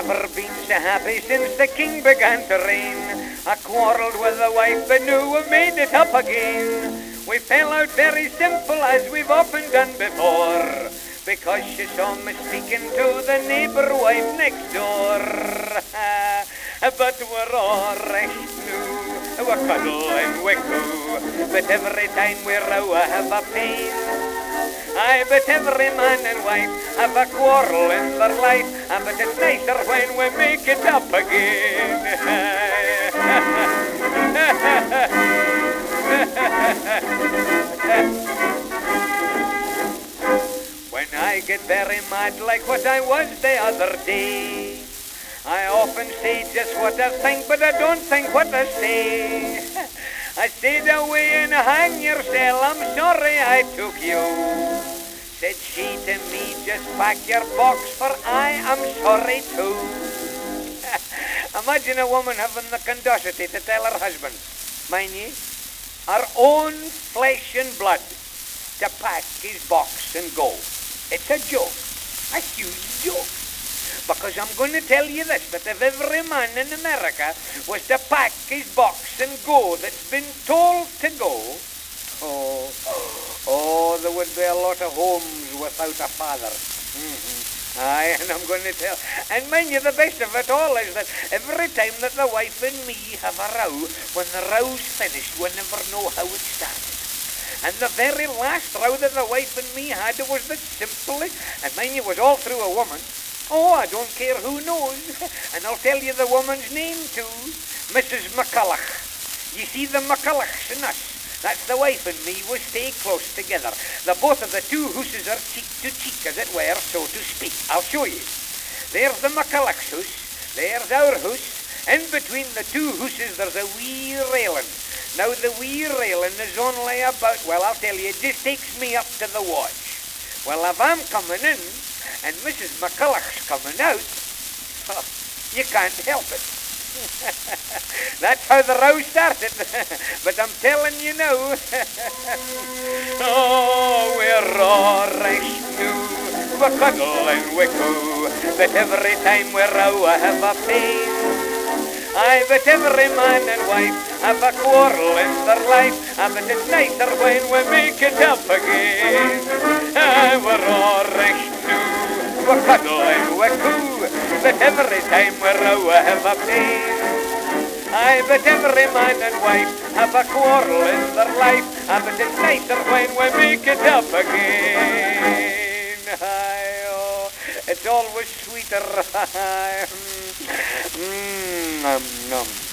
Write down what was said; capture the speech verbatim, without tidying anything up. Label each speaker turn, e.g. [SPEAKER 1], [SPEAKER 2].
[SPEAKER 1] never been so happy since the king began to reign. I quarrelled with the wife, but knew we made it up again. We fell out very simple, as we've often done before, because she saw me speaking to the neighbour wife next door. But we're all right now, we cuddle and we coo, but every time we row I have a pain. Aye, but every man and wife have a quarrel in their life, but it's nicer when we make it up again. When I get very mad like what I was the other day, I often say just what I think, but I don't think what I say. I said away and hang yourself, I'm sorry I took you. Said she to me, just pack your box, for I am sorry too. Imagine a woman having the candosity to tell her husband, mind ye, her own flesh and blood, to pack his box and go. It's a joke, a huge joke. Because I'm going to tell you this, that if every man in America was to pack his box and go that's been told to go, oh, oh, there would be a lot of homes without a father. Mm-hmm. Aye, and I'm going to tell. And mind you, the best of it all is that every time that the wife and me have a row, when the row's finished, we never know how it started. And the very last row that the wife and me had was that simply, and mind you, it was all through a woman. Oh, I don't care who knows. And I'll tell you the woman's name too. Missus McCulloch. You see, the McCullochs and us, that's the wife and me, we stay close together. The both of the two hooses are cheek to cheek, as it were, so to speak. I'll show you. There's the McCulloch's hoose. There's our hoose. In between the two hooses, there's a wee railing. Now, the wee railing is only about, well, I'll tell you, it just takes me up to the watch. Well, if I'm coming in, and Missus McCulloch's coming out, oh, you can't help it. That's how the row started. But I'm telling you now, oh, we're all right now. We cuddle and we coo, but every time we row I have a pain. Aye, but every man and wife have a quarrel in their life, ah, but it's nicer when we make it up again. Aye, we're all right now. We cuddle and we coo, but every time we row I have a pain. Aye, but every man and wife have a quarrel in their life, ah, but it's nicer when we make it up again. Aye, oh, it's always sweeter. mm, um, um.